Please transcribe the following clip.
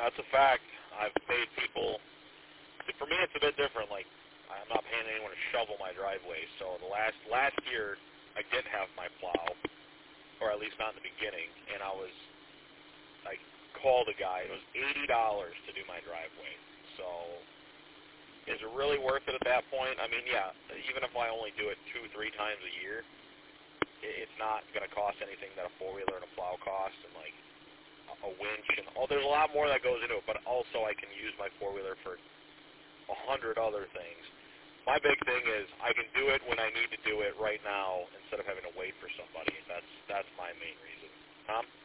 That's a fact. I've paid people. For me, it's a bit different. Like, I'm not paying anyone to shovel my driveway. So the last year, I didn't have my plow, or at least not in the beginning, and I called a guy. It was $80 to do my driveway. So is it really worth it at that point? I mean, yeah, even if I only do it 2-3 times a year, it's not going to cost anything that a four-wheeler and a plow costs, and like a winch, and there's a lot more that goes into it, but also I can use my four-wheeler for 100 other things. My big thing is I can do it when I need to do it right now instead of having to wait for somebody. That's my main reason. Tom?